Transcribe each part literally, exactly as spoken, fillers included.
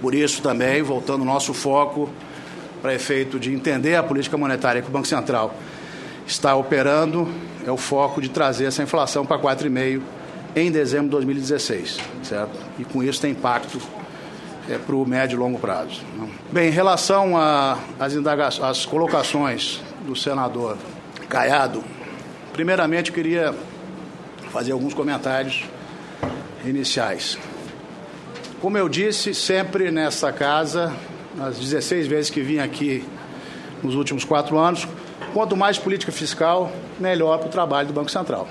Por isso também, voltando o nosso foco para efeito de entender a política monetária que o Banco Central está operando, é o foco de trazer essa inflação para quatro vírgula cinco por cento em dezembro de dois mil e dezesseis, certo? E com isso tem impacto é, para o médio e longo prazo. Bem, em relação às indagações, colocações do senador Caiado, primeiramente eu queria fazer alguns comentários iniciais. Como eu disse, sempre nessa casa, nas dezesseis vezes que vim aqui nos últimos quatro anos, quanto mais política fiscal, melhor para o trabalho do Banco Central.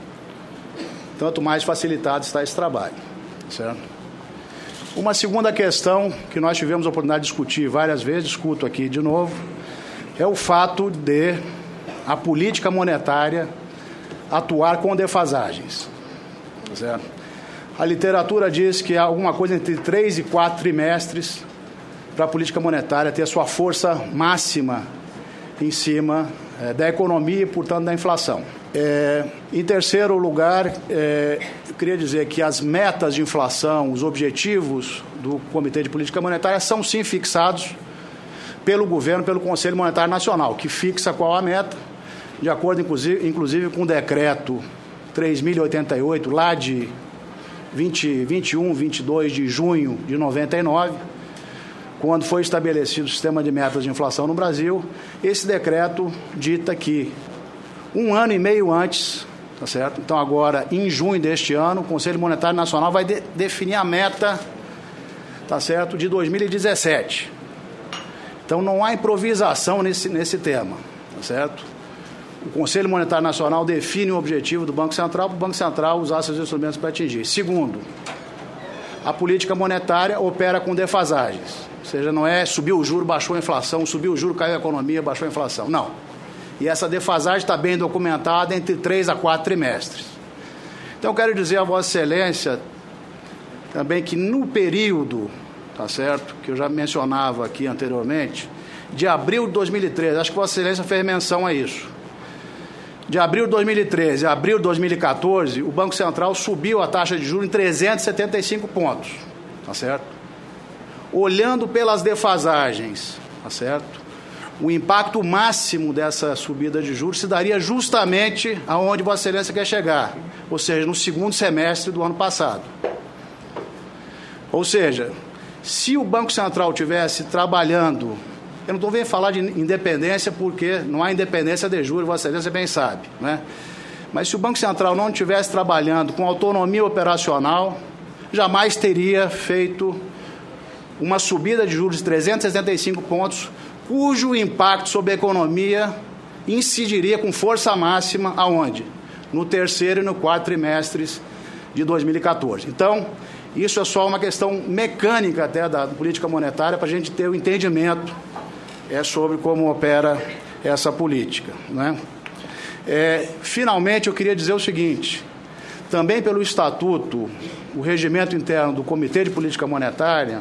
Tanto mais facilitado está esse trabalho, certo? Uma segunda questão que nós tivemos a oportunidade de discutir várias vezes, discuto aqui de novo, é o fato de a política monetária atuar com defasagens, certo? A literatura diz que há alguma coisa entre três e quatro trimestres para a política monetária ter a sua força máxima em cima é, da economia e, portanto, da inflação. É, em terceiro lugar, é, eu queria dizer que as metas de inflação, os objetivos do Comitê de Política Monetária são sim fixados pelo governo, pelo Conselho Monetário Nacional, que fixa qual a meta, de acordo inclusive, inclusive com o decreto três mil e oitenta e oito, lá de vinte, vinte e um, vinte e dois de junho de noventa e nove, quando foi estabelecido o sistema de metas de inflação no Brasil. Esse decreto dita que um ano e meio antes, tá certo? Então agora, em junho deste ano, o Conselho Monetário Nacional vai de, definir a meta, tá certo, de dois mil e dezessete. Então não há improvisação nesse, nesse tema, tá certo? O Conselho Monetário Nacional define o objetivo do Banco Central para o Banco Central usar seus instrumentos para atingir. Segundo, a política monetária opera com defasagens. Ou seja, não é subiu o juro, baixou a inflação, subiu o juro, caiu a economia, baixou a inflação. Não. E essa defasagem está bem documentada entre três a quatro trimestres. Então, eu quero dizer a Vossa Excelência também que no período, tá certo, que eu já mencionava aqui anteriormente, de abril de dois mil e treze, acho que Vossa Excelência fez menção a isso. De abril de dois mil e treze a abril de dois mil e quatorze, o Banco Central subiu a taxa de juros em trezentos e setenta e cinco pontos, tá certo? Olhando pelas defasagens, tá certo? O impacto máximo dessa subida de juros se daria justamente aonde Vossa Excelência quer chegar, ou seja, no segundo semestre do ano passado. Ou seja, se o Banco Central tivesse trabalhando, eu não estou vendo falar de independência porque não há independência de juros, Vossa Excelência bem sabe, né? Mas se o Banco Central não estivesse trabalhando com autonomia operacional, jamais teria feito uma subida de juros de trezentos e setenta e cinco pontos, cujo impacto sobre a economia incidiria com força máxima aonde? No terceiro e no quarto trimestres de dois mil e quatorze. Então, isso é só uma questão mecânica até da política monetária para a gente ter o entendimento é, sobre como opera essa política, né? É, finalmente, eu queria dizer o seguinte, também pelo Estatuto, o regimento interno do Comitê de Política Monetária,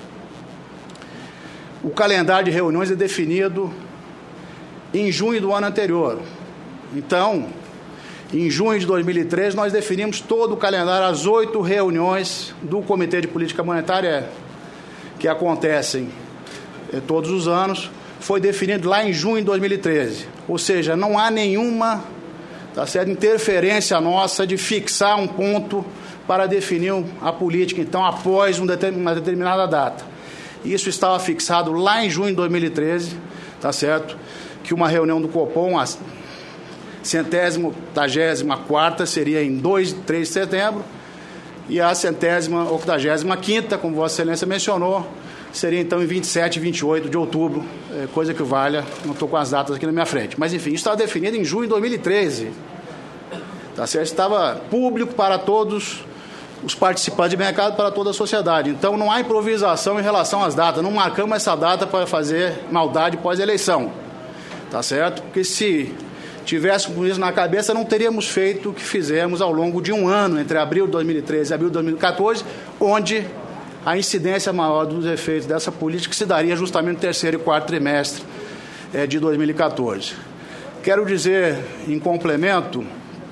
o calendário de reuniões é definido em junho do ano anterior. Então, em junho de dois mil e treze, nós definimos todo o calendário, as oito reuniões do Comitê de Política Monetária que acontecem eh, todos os anos, foi definido lá em junho de dois mil e treze. Ou seja, não há nenhuma, tá certo, interferência nossa de fixar um ponto para definir a política, então, após uma determinada data. Isso estava fixado lá em junho de dois mil e treze, tá certo? Que uma reunião do Copom, a centésima, octagésima quarta, seria em dois e três de setembro, e a centésima, octagésima quinta, como Vossa Excelência mencionou, seria então em vinte e sete e vinte e oito de outubro, coisa que valha, não estou com as datas aqui na minha frente. Mas, enfim, isso estava definido em junho de dois mil e treze, tá certo? Estava público para todos os participantes de mercado, para toda a sociedade. Então, não há improvisação em relação às datas. Não marcamos essa data para fazer maldade pós-eleição. Tá certo? Porque se tivéssemos isso na cabeça, não teríamos feito o que fizemos ao longo de um ano, entre abril de dois mil e treze e abril de dois mil e quatorze, onde a incidência maior dos efeitos dessa política se daria justamente no terceiro e quarto trimestre é, de dois mil e quatorze. Quero dizer, em complemento,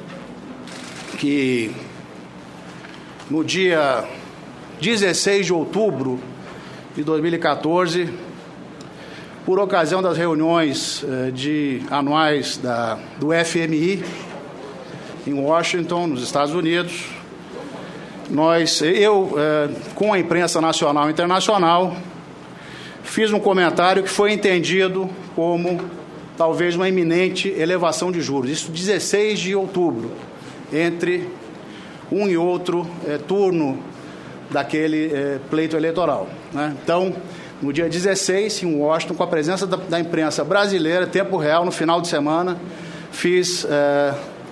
que no dia dezesseis de outubro, de dois mil e quatorze, por ocasião das reuniões eh, de anuais da, do F M I, em Washington, nos Estados Unidos, nós, eu, eh, com a imprensa nacional e internacional, fiz um comentário que foi entendido como talvez uma iminente elevação de juros. Isso dezesseis de outubro, entre um e outro eh, turno daquele eh, pleito eleitoral, né? Então, no dia dezesseis, em Washington, com a presença da, da imprensa brasileira, tempo real, no final de semana, fiz eh,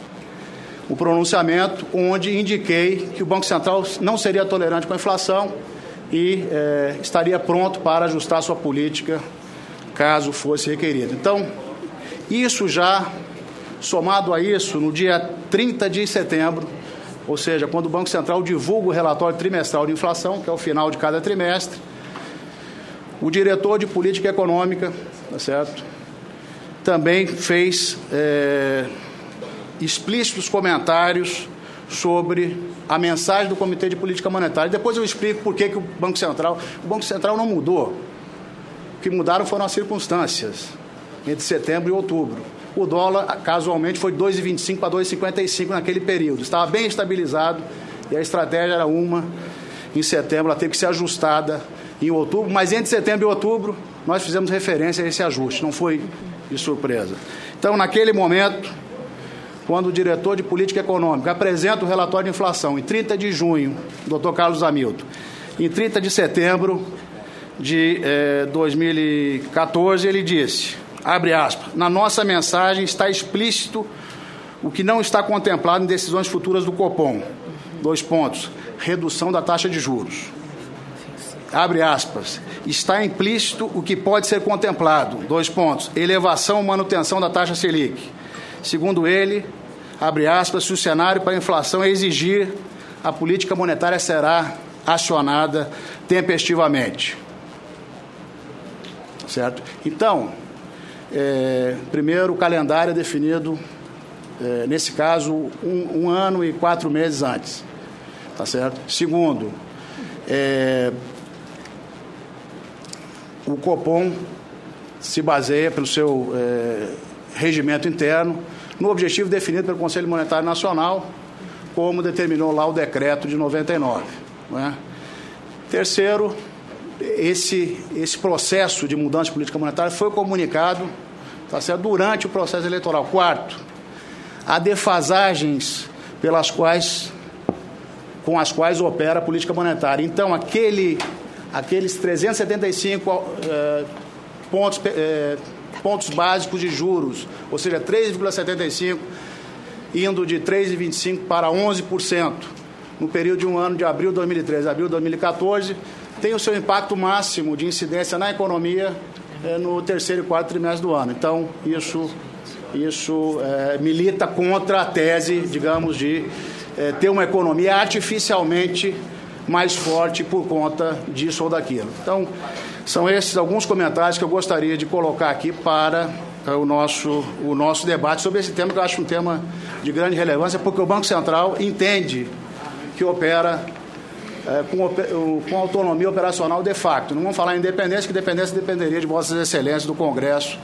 o pronunciamento onde indiquei que o Banco Central não seria tolerante com a inflação e eh, estaria pronto para ajustar sua política caso fosse requerido. Então, isso já, somado a isso, no dia trinta de setembro, ou seja, quando o Banco Central divulga o relatório trimestral de inflação, que é o final de cada trimestre, o diretor de política econômica, tá certo, também fez é, explícitos comentários sobre a mensagem do Comitê de Política Monetária. Depois eu explico por que, que o Banco Central... O Banco Central não mudou. O que mudaram foram as circunstâncias, entre setembro e outubro. O dólar, casualmente, foi de dois vírgula vinte e cinco para dois vírgula cinquenta e cinco naquele período. Estava bem estabilizado e a estratégia era uma. Em setembro, ela teve que ser ajustada em outubro, mas entre setembro e outubro nós fizemos referência a esse ajuste, não foi de surpresa. Então, naquele momento, quando o diretor de política econômica apresenta o relatório de inflação, em trinta de junho, doutor Carlos Hamilton, em trinta de setembro de eh, dois mil e quatorze, ele disse, abre aspas, na nossa mensagem está explícito o que não está contemplado em decisões futuras do Copom. Dois pontos, redução da taxa de juros. Abre aspas, está implícito o que pode ser contemplado. Dois pontos, elevação ou manutenção da taxa Selic. Segundo ele, abre aspas, se o cenário para a inflação exigir, a política monetária será acionada tempestivamente. Certo? Então, é, primeiro, o calendário é definido, é, nesse caso, um, um ano e quatro meses antes. Tá certo? Segundo, é, o Copom se baseia pelo seu é, regimento interno no objetivo definido pelo Conselho Monetário Nacional, como determinou lá o decreto de noventa e nove. Não é? Terceiro, esse, esse processo de mudança de política monetária foi comunicado, tá certo, durante o processo eleitoral. Quarto, há defasagens pelas quais, com as quais opera a política monetária. Então, aquele, aqueles trezentos e setenta e cinco eh, pontos, eh, pontos básicos de juros, ou seja, três vírgula setenta e cinco, indo de três vírgula vinte e cinco para onze por cento, no período de um ano de abril de dois mil e treze a abril de dois mil e quatorze, tem o seu impacto máximo de incidência na economia eh, no terceiro e quarto trimestre do ano. Então, isso, isso eh, milita contra a tese, digamos, de eh, ter uma economia artificialmente mais forte por conta disso ou daquilo. Então, são esses alguns comentários que eu gostaria de colocar aqui para eh, o, nosso, o nosso debate sobre esse tema, que eu acho um tema de grande relevância, porque o Banco Central entende que opera é, com, com autonomia operacional de facto. Não vamos falar em independência, que independência dependeria de vossas excelências do Congresso,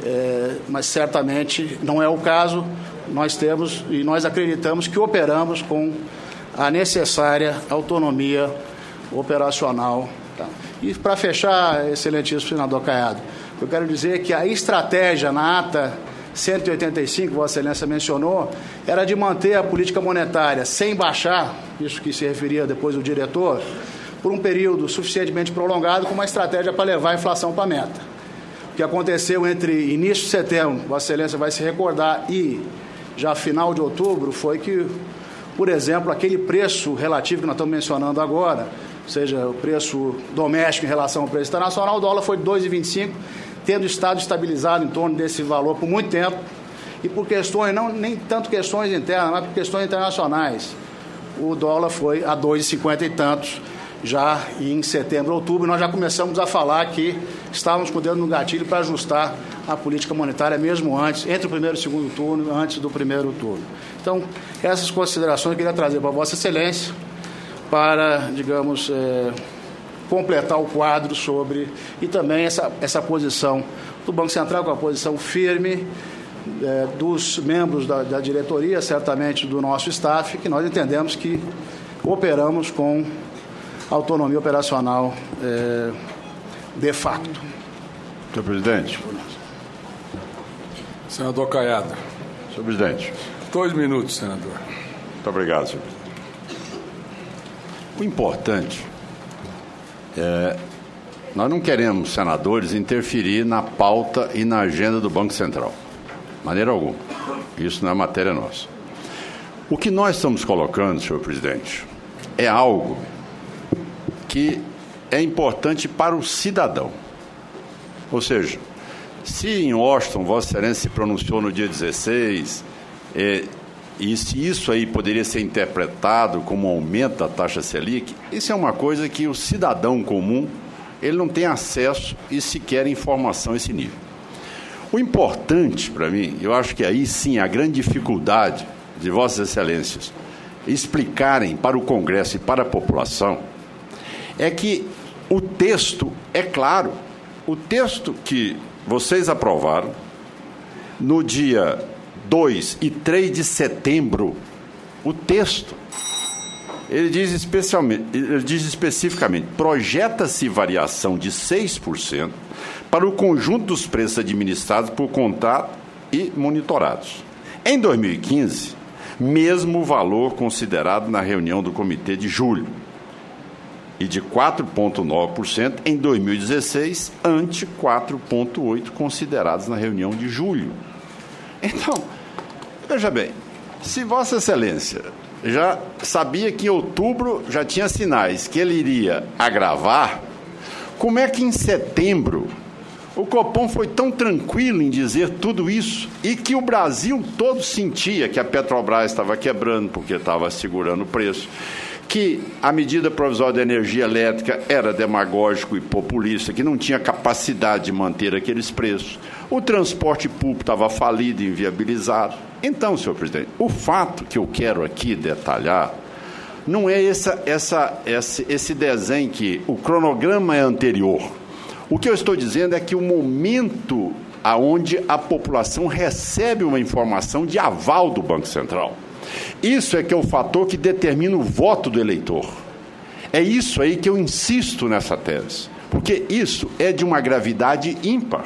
é, mas certamente não é o caso. Nós temos e nós acreditamos que operamos com a necessária autonomia operacional. Tá? E para fechar, excelentíssimo senador Caiado, eu quero dizer que a estratégia na ata cento e oitenta e cinco, Vossa Excelência mencionou, era de manter a política monetária sem baixar, isso que se referia depois o diretor, por um período suficientemente prolongado, com uma estratégia para levar a inflação para a meta. O que aconteceu entre início de setembro, Vossa Excelência vai se recordar, e já final de outubro, foi que, por exemplo, aquele preço relativo que nós estamos mencionando agora, ou seja, o preço doméstico em relação ao preço internacional, o dólar foi de dois vírgula vinte e cinco, tendo estado estabilizado em torno desse valor por muito tempo, e por questões, não nem tanto questões internas, mas por questões internacionais, o dólar foi a dois vírgula cinquenta e tantos, já em setembro, outubro, e nós já começamos a falar que estávamos com o dedo no gatilho para ajustar a política monetária, mesmo antes, entre o primeiro e o segundo turno, antes do primeiro turno. Então, essas considerações eu queria trazer para Vossa Excelência, para, digamos, é, completar o quadro sobre... E também essa, essa posição do Banco Central, com a posição firme é, dos membros da, da diretoria, certamente do nosso staff, que nós entendemos que operamos com autonomia operacional é, de facto. Senhor presidente. Senador Caiado. Senhor presidente. Dois minutos, senador. Muito obrigado, senhor presidente. O importante é, nós não queremos, senadores, interferir na pauta e na agenda do Banco Central. De maneira alguma. Isso não é matéria nossa. O que nós estamos colocando, senhor presidente, é algo que é importante para o cidadão. Ou seja, se em Washington Vossa Excelência se pronunciou no dia dezesseis, é, e se isso aí poderia ser interpretado como um aumento da taxa Selic, isso é uma coisa que o cidadão comum ele não tem acesso e sequer informação a esse nível. O importante para mim, eu acho que aí sim a grande dificuldade de Vossas Excelências explicarem para o Congresso e para a população é que o texto é claro. O texto que vocês aprovaram no dia dois e três de setembro, o texto, ele diz, especialmente, ele diz especificamente, projeta-se variação de seis por cento para o conjunto dos preços administrados por contrato e monitorados. Em dois mil e quinze, mesmo valor considerado na reunião do comitê de julho, e de quatro vírgula nove por cento em dois mil e dezesseis, ante quatro vírgula oito por cento considerados na reunião de julho. Então, veja bem, se Vossa Excelência já sabia que em outubro já tinha sinais que ele iria agravar, como é que em setembro o Copom foi tão tranquilo em dizer tudo isso e que o Brasil todo sentia que a Petrobras estava quebrando porque estava segurando o preço, que a medida provisória da energia elétrica era demagógico e populista, que não tinha capacidade de manter aqueles preços, o transporte público estava falido e inviabilizado. Então, senhor presidente, o fato que eu quero aqui detalhar não é essa, essa, esse, esse desenho que o cronograma é anterior. O que eu estou dizendo é que o momento aonde a população recebe uma informação de aval do Banco Central. Isso é que é o fator que determina o voto do eleitor. É isso aí que eu insisto nessa tese, porque isso é de uma gravidade ímpar.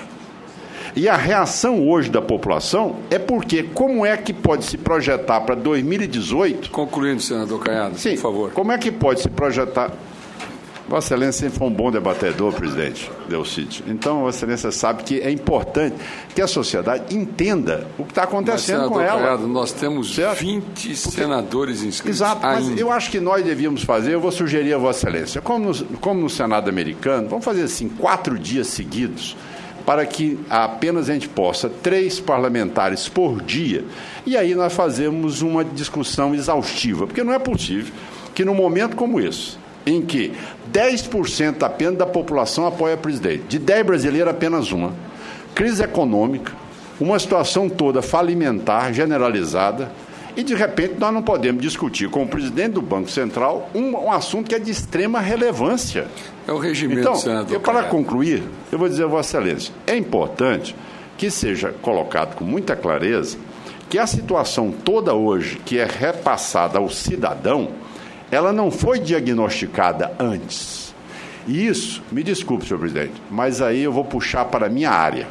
E a reação hoje da população é porque como é que pode se projetar para dois mil e dezoito... Concluindo, senador Caiado, sim, por favor. Como é que pode se projetar... Vossa Excelência sempre foi um bom debatedor, presidente Delcídio. Então, Vossa Excelência sabe que é importante que a sociedade entenda o que está acontecendo mas, com ela. Caiado, nós temos certo? vinte Porque... senadores inscritos. Exato, ainda. mas eu acho que nós devíamos fazer, eu vou sugerir a Vossa Excelência, como no, como no Senado americano, vamos fazer assim, quatro dias seguidos, para que apenas a gente possa, três parlamentares por dia, e aí nós fazemos uma discussão exaustiva, porque não é possível que num momento como esse, em que dez por cento apenas da população apoia o presidente, de dez brasileiros apenas uma, crise econômica, uma situação toda falimentar, generalizada, e de repente nós não podemos discutir com o presidente do Banco Central um, um assunto que é de extrema relevância. É o regimento, então, senador. Eu, para concluir, eu vou dizer a Vossa Excelência, é importante que seja colocado com muita clareza que a situação toda hoje que é repassada ao cidadão, ela não foi diagnosticada antes. E isso, me desculpe, senhor presidente, mas aí eu vou puxar para a minha área.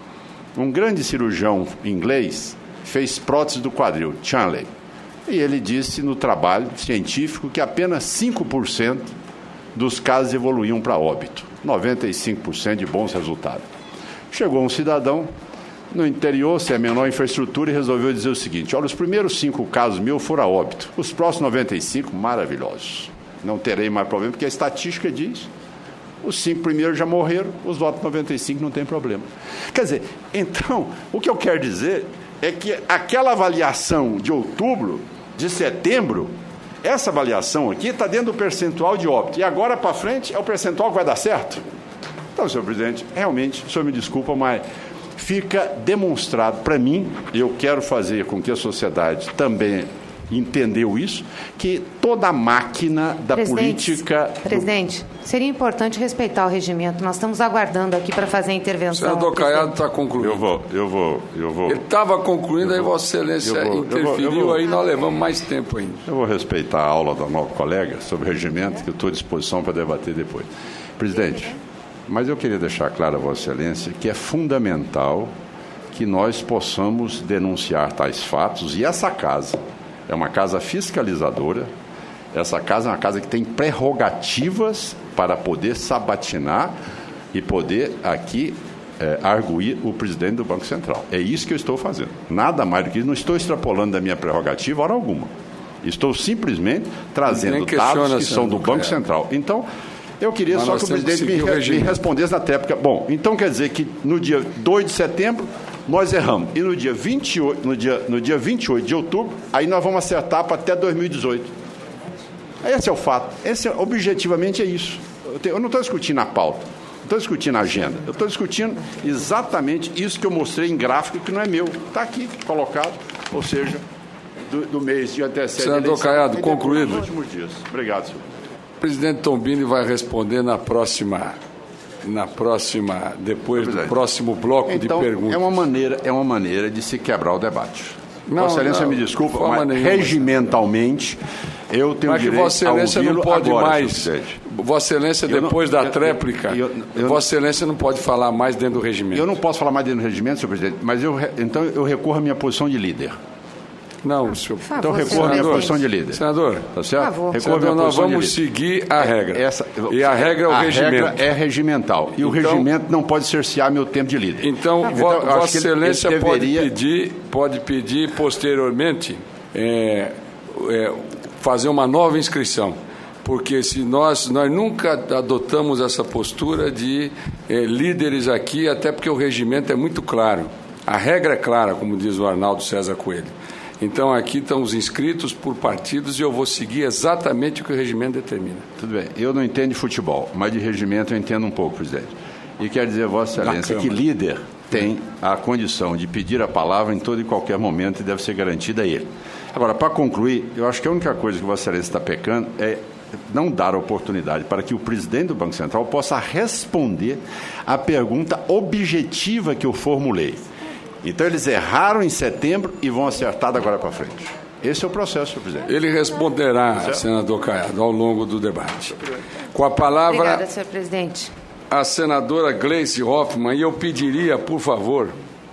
Um grande cirurgião inglês fez prótese do quadril, Chanley, e ele disse no trabalho científico que apenas cinco por cento dos casos evoluíam para óbito, noventa e cinco por cento de bons resultados. Chegou um cidadão no interior, sem a menor infraestrutura, e resolveu dizer o seguinte: olha, os primeiros cinco casos meus foram a óbito, os próximos noventa e cinco, maravilhosos. Não terei mais problema, porque a estatística diz, os cinco primeiros já morreram, os outros noventa e cinco não tem problema. Quer dizer, então, o que eu quero dizer é que aquela avaliação de outubro, de setembro, essa avaliação aqui está dentro do percentual de óbito, e agora para frente é o percentual que vai dar certo? Então, senhor presidente, realmente, o senhor me desculpa, mas fica demonstrado para mim, e eu quero fazer com que a sociedade também entendeu isso, que toda a máquina da Presidente, política... Presidente, seria importante respeitar o regimento. Nós estamos aguardando aqui para fazer a intervenção. O senador Caiado está concluindo. Eu vou, eu vou, eu vou... Ele estava concluindo, aí Vossa Excelência vou, interferiu, eu vou, eu vou, aí nós levamos mais tempo ainda. Eu vou respeitar a aula do nosso colega sobre o regimento, que eu estou à disposição para debater depois. Presidente, mas eu queria deixar claro a Vossa Excelência que é fundamental que nós possamos denunciar tais fatos, e essa casa é uma casa fiscalizadora, essa casa é uma casa que tem prerrogativas para poder sabatinar e poder aqui é, arguir o presidente do Banco Central. É isso que eu estou fazendo. Nada mais do que isso, não estou extrapolando da minha prerrogativa hora alguma. Estou simplesmente trazendo dados que são do Banco Central. Então, eu queria só que o presidente me, me respondesse na técnica. Bom, então quer dizer que no dia dois de setembro nós erramos. E no dia vinte e oito, no dia, no dia vinte e oito de outubro, aí nós vamos acertar para até dois mil e dezoito. Esse é o fato. Esse, objetivamente, é isso. Eu, te, eu não estou discutindo a pauta, não estou discutindo a agenda. Eu estou discutindo exatamente isso que eu mostrei em gráfico, que não é meu. Está aqui colocado, ou seja, do, do mês de antecedente. Senador Caiado, concluído. Nos últimos dias. Obrigado, senhor. O presidente Tombini vai responder na próxima... na próxima, depois do próximo bloco então, de perguntas. É uma maneira, é uma maneira de se quebrar o debate. Não, Vossa Excelência, não, me desculpa, mas nenhuma. regimentalmente eu tenho mas direito que Vossa Excelência não pode agora, mais. Vossa Excelência, depois não, da eu, tréplica, eu, eu, eu, Vossa Excelência não pode falar mais dentro do regimento. Eu não posso falar mais dentro do regimento, senhor presidente, mas eu, então eu recorro à minha posição de líder. Não, senhor. Favor, então recorro à minha posição de líder. Senador, tá certo? Favor. Recorro à minha Senador, nós posição vamos de líder. seguir a regra. Essa, e a regra é o a regimento. A regra é regimental. E então, o regimento não pode cercear meu tempo de líder. Então, então Vossa Excelência ele, ele pode, deveria... pedir, pode pedir posteriormente é, é, fazer uma nova inscrição. Porque se nós, nós nunca adotamos essa postura de é, líderes aqui, até porque o regimento é muito claro. A regra é clara, como diz o Arnaldo César Coelho. Então, aqui estão os inscritos por partidos e eu vou seguir exatamente o que o regimento determina. Tudo bem. Eu não entendo de futebol, mas de regimento eu entendo um pouco, presidente. E quero dizer, Vossa Excelência, que líder tem a condição de pedir a palavra em todo e qualquer momento e deve ser garantida a ele. Agora, para concluir, eu acho que a única coisa que Vossa Excelência está pecando é não dar a oportunidade para que o presidente do Banco Central possa responder à pergunta objetiva que eu formulei. Então, eles erraram em setembro e vão acertar da agora para frente. Esse é o processo, senhor presidente. Ele responderá, certo? Senador Caiado, ao longo do debate. Com a palavra... Obrigada, senhor presidente. A senadora Gleice Hoffmann, e eu pediria, por favor,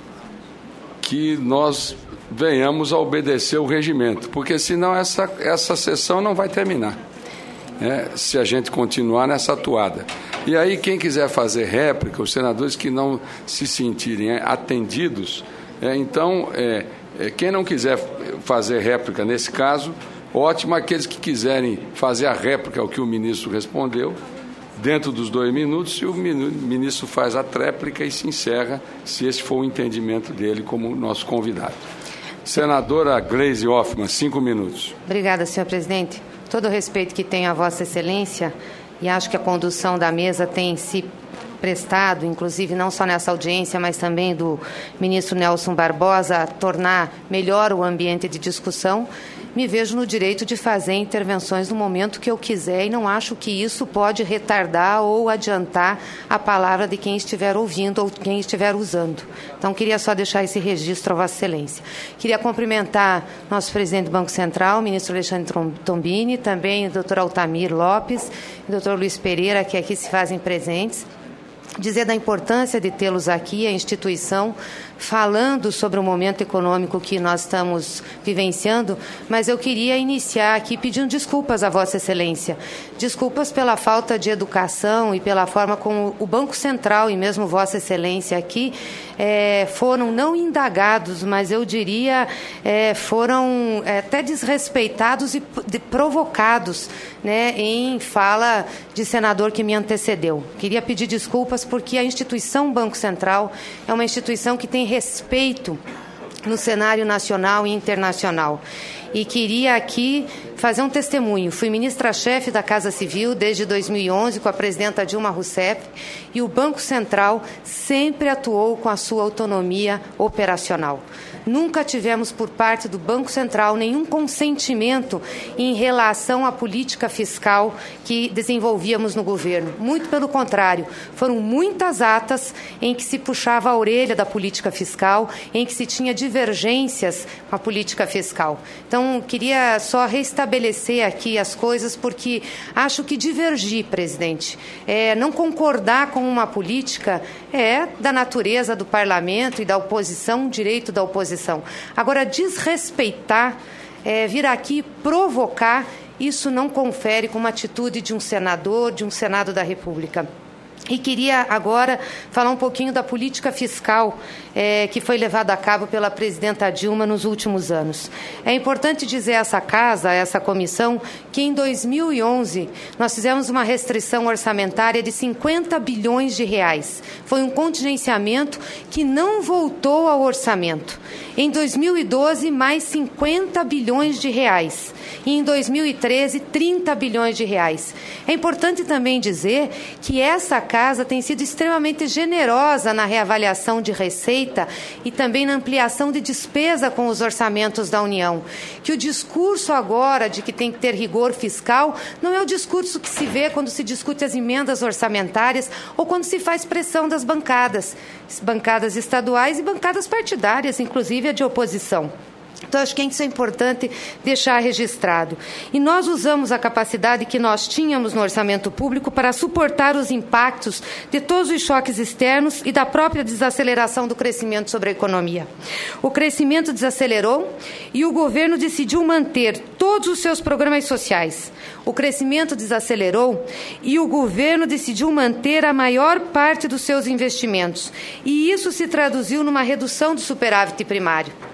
que nós venhamos a obedecer o regimento, porque senão essa, essa sessão não vai terminar, né, se a gente continuar nessa atuada. E aí, quem quiser fazer réplica, os senadores que não se sentirem é, atendidos, é, então, é, é, quem não quiser fazer réplica nesse caso, ótimo, aqueles que quiserem fazer a réplica ao que o ministro respondeu, dentro dos dois minutos, e o ministro faz a tréplica e se encerra, se esse for o entendimento dele como nosso convidado. Senadora Gleice Hoffmann, cinco minutos. Obrigada, senhor presidente. Todo o respeito que tenho a Vossa Excelência, e acho que a condução da mesa tem se prestado, inclusive não só nessa audiência, mas também do ministro Nelson Barbosa, a tornar melhor o ambiente de discussão, me vejo no direito de fazer intervenções no momento que eu quiser e não acho que isso pode retardar ou adiantar a palavra de quem estiver ouvindo ou quem estiver usando. Então, queria só deixar esse registro a Vossa Excelência. Queria cumprimentar nosso presidente do Banco Central, o ministro Alexandre Tombini, também o doutor Altamir Lopes e o doutor Luiz Pereira, que aqui se fazem presentes. Dizer da importância de tê-los aqui, a instituição, falando sobre o momento econômico que nós estamos vivenciando, mas eu queria iniciar aqui pedindo desculpas a Vossa Excelência. Desculpas pela falta de educação e pela forma como o Banco Central e mesmo Vossa Excelência aqui é, foram não indagados, mas eu diria é, foram é, até desrespeitados e de, provocados, né, em fala de senador que me antecedeu. Queria pedir desculpas porque a instituição Banco Central é uma instituição que tem respeito no cenário nacional e internacional. E queria aqui fazer um testemunho. Fui ministra-chefe da Casa Civil desde dois mil e onze com a presidenta Dilma Rousseff e o Banco Central sempre atuou com a sua autonomia operacional. Nunca tivemos por parte do Banco Central nenhum consentimento em relação à política fiscal que desenvolvíamos no governo. Muito pelo contrário, foram muitas atas em que se puxava a orelha da política fiscal, em que se tinha divergências com a política fiscal. Então, queria só restabelecer aqui as coisas, porque acho que divergir, presidente, é, não concordar com uma política é da natureza do parlamento e da oposição, um direito da oposição. Agora, desrespeitar, é, vir aqui provocar, isso não confere com uma atitude de um senador, de um Senado da República. E queria agora falar um pouquinho da política fiscal é, que foi levada a cabo pela presidenta Dilma nos últimos anos. É importante dizer a essa casa, a essa comissão, que em dois mil e onze nós fizemos uma restrição orçamentária de cinquenta bilhões de reais. Foi um contingenciamento que não voltou ao orçamento. Em dois mil e doze, mais cinquenta bilhões de reais. E em dois mil e treze, trinta bilhões de reais. É importante também dizer que essa casa tem sido extremamente generosa na reavaliação de receita e também na ampliação de despesa com os orçamentos da União. Que o discurso agora de que tem que ter rigor fiscal não é o discurso que se vê quando se discute as emendas orçamentárias ou quando se faz pressão das bancadas, bancadas estaduais e bancadas partidárias, inclusive a de oposição. Então, acho que isso é importante deixar registrado. E nós usamos a capacidade que nós tínhamos no orçamento público para suportar os impactos de todos os choques externos e da própria desaceleração do crescimento sobre a economia. O crescimento desacelerou e o governo decidiu manter todos os seus programas sociais. O crescimento desacelerou e o governo decidiu manter a maior parte dos seus investimentos. E isso se traduziu numa redução do superávit primário.